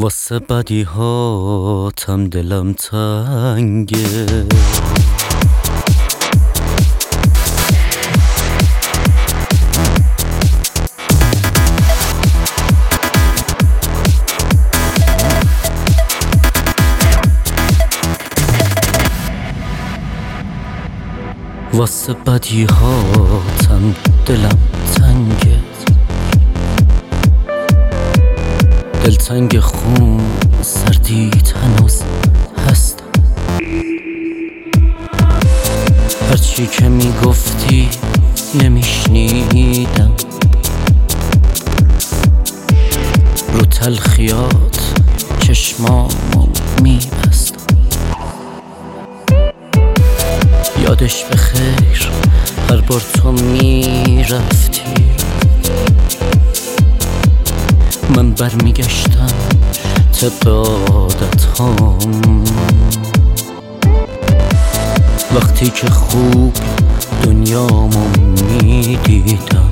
واسه بدی هاتم دلم تنگه، واسه بدی هاتم دلم تنگه، دلتنگ خون سردیت هنوز هستم. هرچی که میگفتی نمیشنیدم، رو تلخیات چشمامو میبستم. یادش به خیر هر بار تو میرفتی، من برمیگشتم طبق عادت هام. وقتی که خوب دنیامو میدیدم،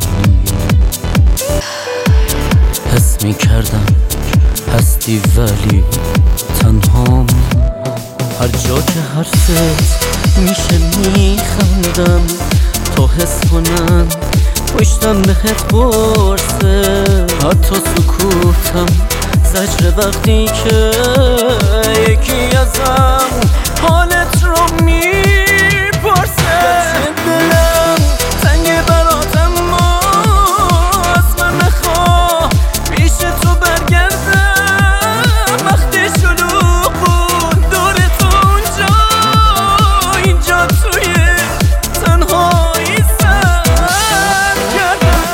حس میکردم هستی ولی تنهام. هر جا که حرفت میشه میخندم، تا حس کنم پشتم بهت برسه. حتی سکوتم زجر وقتی که یکی ازم حالت رو میپرسه. دلم تنگه برات اما از من نخواه پیش تو برگردم. وقتی شلوغ بود دور تو اونجا، اینجا توی تنهایی سر کردم.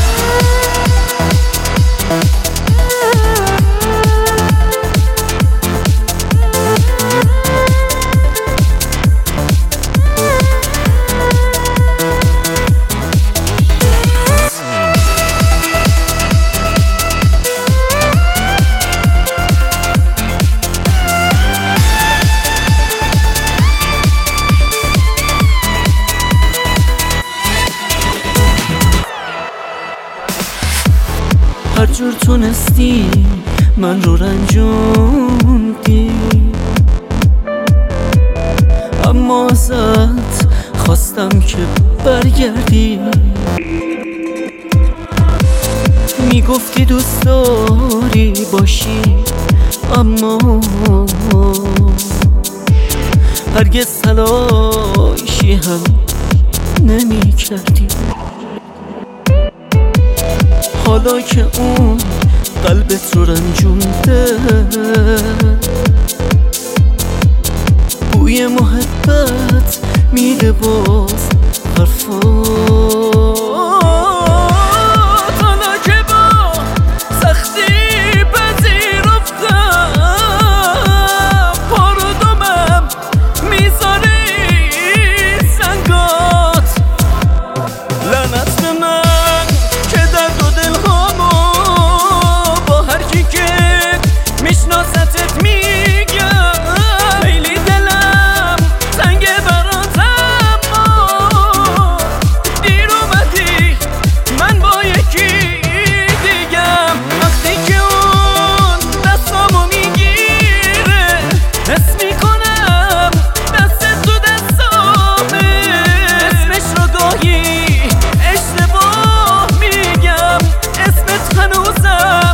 هر جور تونستی من رو رنجوندی، اما ازت خواستم که برگردی. میگفتی دوست داری باشی، اما هرگز تلاشی هم نمی کردی. حالا که اون قلبت رو رنجونده، بوی محبت میده باز حرفات. حالا که با سختی پذیرفتم، پا رو دمم میذاری سنگات. لعنت به من که درد و دلهامو با هر کی که میشناستت میگم. خیلی دلم تنگه برات اما دیر اومدی من با یکی دیگم. وقتی که اون دستامو میگیره حس میکنم دست تو دستامه. اسمش رو گاهی اشتباه میگم، اسمت هنوزم